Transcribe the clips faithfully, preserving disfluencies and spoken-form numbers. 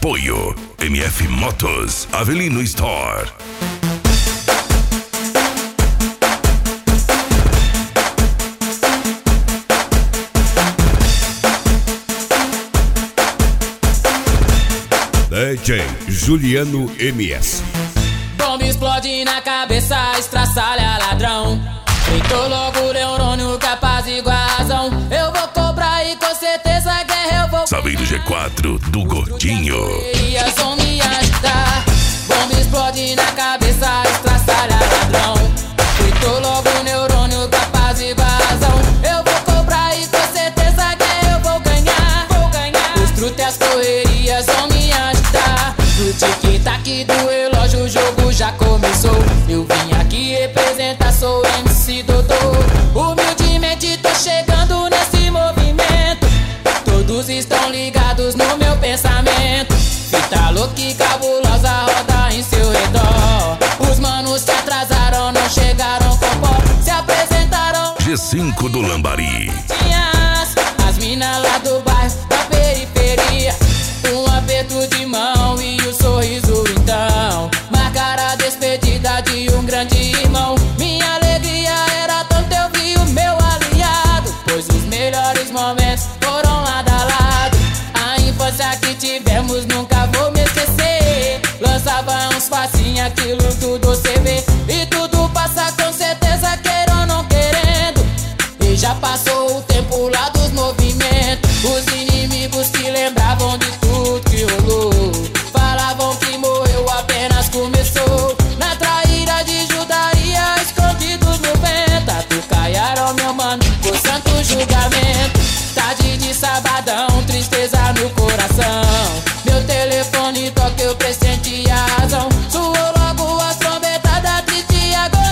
Apoio M F Motos, Avelino Store. D J Juliano M S. Bomba explode na cabeça, estraçalha ladrão. Fritou logo o neurônio capaz igual a razão. Eu vou cobrar e com certeza a guerra eu vou. Sabe do G quatro do Gordinho. Elas vão me ajudar. Bomba explode na cabeça, estraçalha ladrão. Fritou logo o neurônio capaz igual a razão. Eu vou cobrar e com certeza a guerra eu vou ganhar. Vou ganhar. Os truques e as correrias vão me ajudar. No tic-tac do relógio o jogo já começou. Eu vim aqui representar, sou M C Doutor. Humildemente tô chegando nesse movimento. Todos estão ligados no meu pensamento. Fita louca e cabulosa roda em seu redor. Os manos se atrasaram, não chegaram com pó. Se apresentaram G cinco do Lambari. As, as minas lá do bairro, da periferia. Um aperto de mão e o sorriso então marcaram a despedida de um grande irmão. Minha alegria era tanto, eu vi o meu aliado, pois os melhores momentos foram lado a lado. A infância que tivemos nunca vou me esquecer. Lançava uns passinhos, aquilo tudo você vê. E tudo passa com certeza, queira ou não querendo. E já passou o tempo lá dos movimentos. Os inimigos que lembravam de tudo que rolou falavam que morreu, apenas começou. Na traíra de judaria, escondidos no vento. Atucaiaram meu mano por santo julgamento. Tarde de sabadão, tristeza no coração. Meu telefone toca, eu pressenti a razão. Soou logo as trombetadas, triste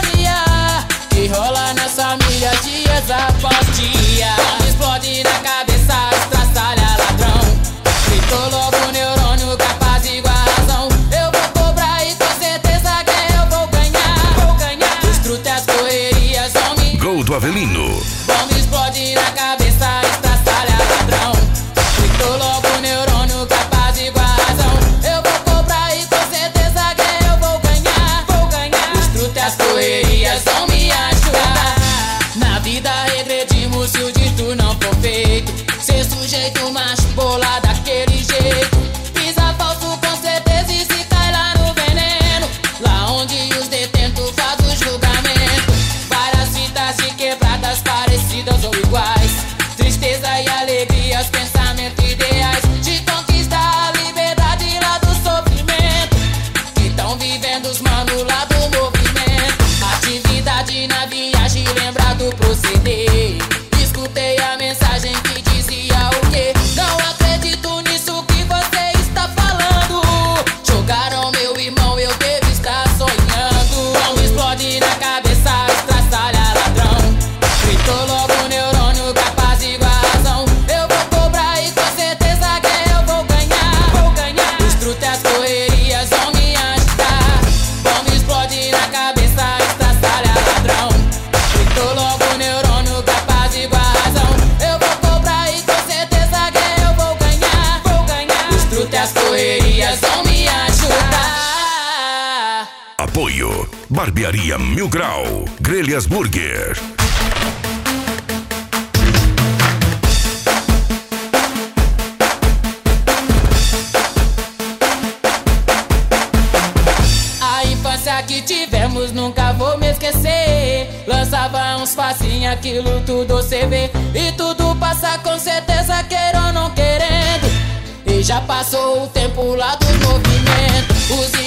agonia que rola nas famílias dias após dia. Explode na cabeça, estraçalha ladrão. Fritou logo o neurônio capaz igual a razão. Eu vou cobrar e com certeza a guerra eu vou ganhar. Vou ganhar. Os truques e as correrias vão me. Gol do Avelino. Bomba explode na cabeça, estraçalha ladrão. Fritou logo o neurônio capaz igual a razão. Eu vou cobrar e com certeza a guerra eu vou ganhar. Vou ganhar. Os truques e as correrias vão me ajudar. Na vida regredimos se o dito não for feito. Ser sujeito macho, bolar daquele jeito. Pisa falso com certeza e se cai lá no veneno. Lá onde os detentos fazem o julgamento. Várias fitas de quebradas parecidas ou iguais. Tristeza e alegria, os pensamentos ideais de conquistar a liberdade lá do sofrimento. Que tão vivendo os manos lá do movimento. Atividade na viagem, lembra do proceder. Escutei a mensagem que dizia o quê? Não acredito nisso que você está falando. Jogaram meu irmão, eu devo estar sonhando. Não explode na cabeça, estraçalha ladrão. Fritou logo o neurônio capaz igual a razão. Eu vou cobrar e com certeza a guerra eu vou ganhar. Vou ganhar. Os truques e as correrias vão me ajudar. Bomba explode na cabeça, estraçalha ladrão. Fritou logo o neurônio capaz igual a razão. Eu vou cobrar e com certeza a guerra eu vou ganhar. Vou ganhar. Os truques e as correrias vão me ajudar. Apoio Barbearia Mil Grau, Grelhas Burger. A infância que tivemos nunca vou me esquecer. Lançava uns passinhos, aquilo tudo você vê. E tudo passa com certeza, queira ou não querendo. E já passou o tempo lá do movimento. Os